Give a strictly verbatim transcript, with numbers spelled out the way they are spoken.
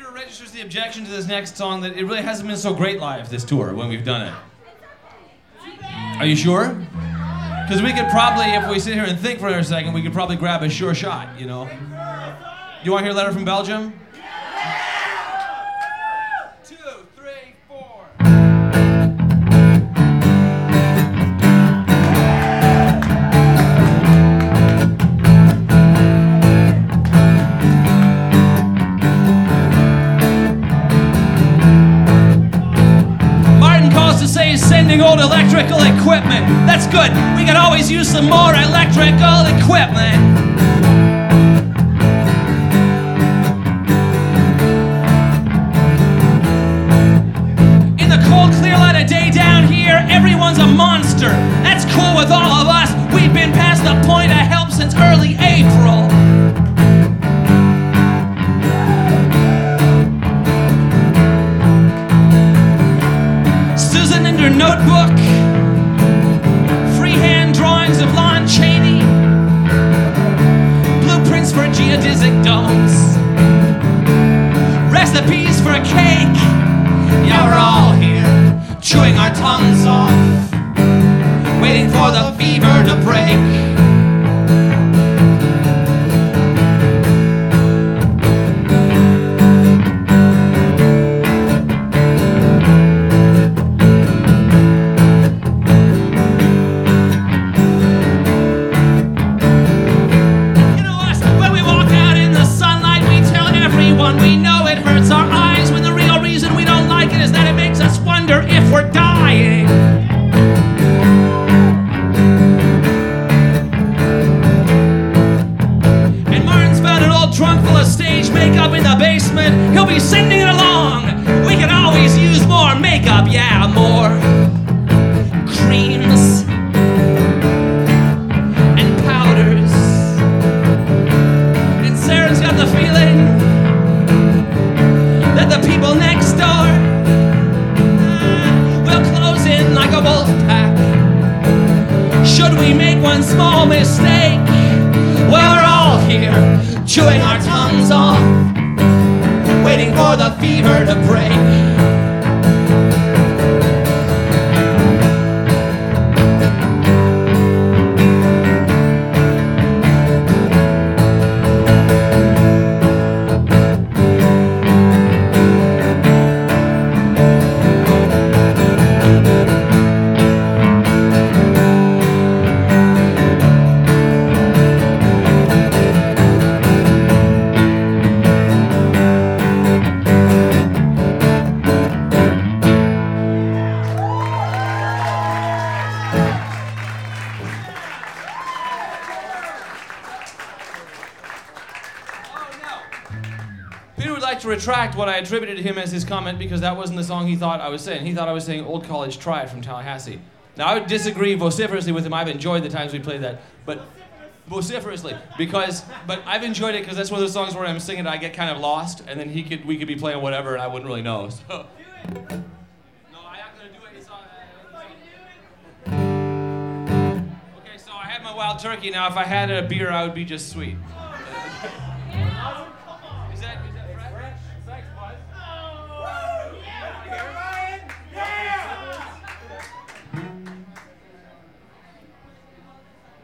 editor registers the objection to this next song that it really hasn't been so great live this tour when we've done it. Are you sure? Because we could probably, if we sit here and think for a second, we could probably grab a sure shot, you know? You want to hear a letter from Belgium? Two, three, four. Martin calls to say he's sending old electrical equipment. That's good. We could always use some more electrical equipment. Day down here, everyone's a monster. That's cool with all of us. We've been past the point of help since early April. Susan in her notebook, freehand drawings of Lon Chaney, blueprints for geodesic domes, recipes for a cake. Yeah, we're all here, chewing our tongues off, waiting for the fever to break. You know us, when we walk out in the sunlight, we tell everyone we know it hurts our eyes, when the real reason we don't like it is that it makes us wonder if we're dying. And Martin's found an old trunk full of stage makeup in the basement. He'll be sending it along. We could always use more makeup, yeah, more creams and powders. And Sarah's got the feeling that the people next door like a wolf pack. Should we make one small mistake? Well, we're all here, chewing our tongues off, waiting for the fever to break. Retract what I attributed to him as his comment, because that wasn't the song he thought I was saying. He thought I was saying Old College Try from Tallahassee. Now, I would disagree vociferously with him. I've enjoyed the times we played that, but vociferously, because, but I've enjoyed it because that's one of those songs where I'm singing and I get kind of lost, and then he could, we could be playing whatever and I wouldn't really know, so. No, I'm not gonna do it. It's on, uh, okay, so I had my wild turkey. Now, if I had a beer, I would be just sweet.